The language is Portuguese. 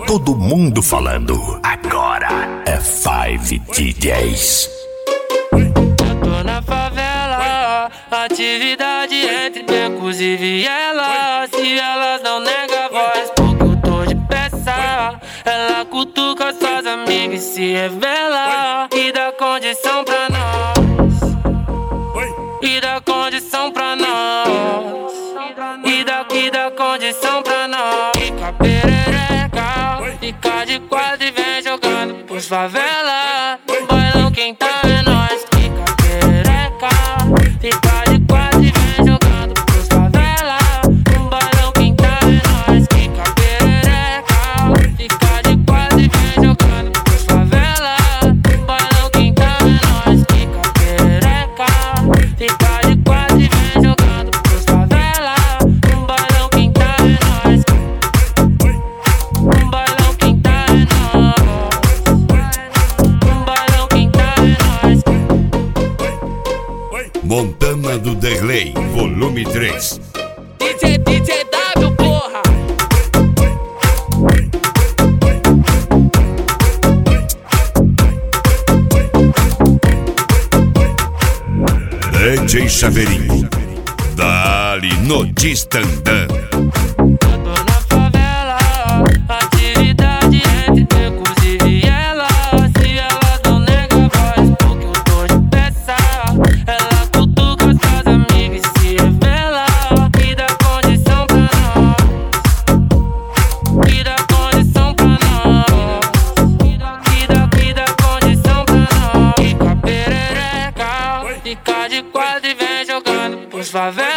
todo mundo falando. Agora é Five DJs. Tô na favela, atividade entre becos e vielas. Se elas não negam a voz, porque eu tô de peça. Ela cutuca suas amigas e se revela. E dá condição pra nós. E dá condição pra nós. E dá condição pra nós. Fica perereca, fica de quadro e vem jogando pros favela. No bailão quem tá é nós. Fica perereca, fica de quadro e vem jogando pros favela. No bailão quem tá é nós. Fica perereca, fica de quadro e vem jogando pros favela. No bailão quem tá é nós. Fica perereca, fica de quadro e vem jogando pros favela. No bailão quem tá é nós. No bailão quem tá é nós. No bailão quem tá é nós. Montana do Derlei, volume 3. DJ W, porra. DJ Chaveirinho, dali no Distandã. Eu tô na favela, atividade entre becos e vielas. Se elas não negam a voz, porque eu tô de peça. Ela cutuca suas amigas e se revela. E dá condição pra nós. E dá condição pra nós. E dá condição pra nós. Fica perereca, fica de quadro e vem jogando pros favela.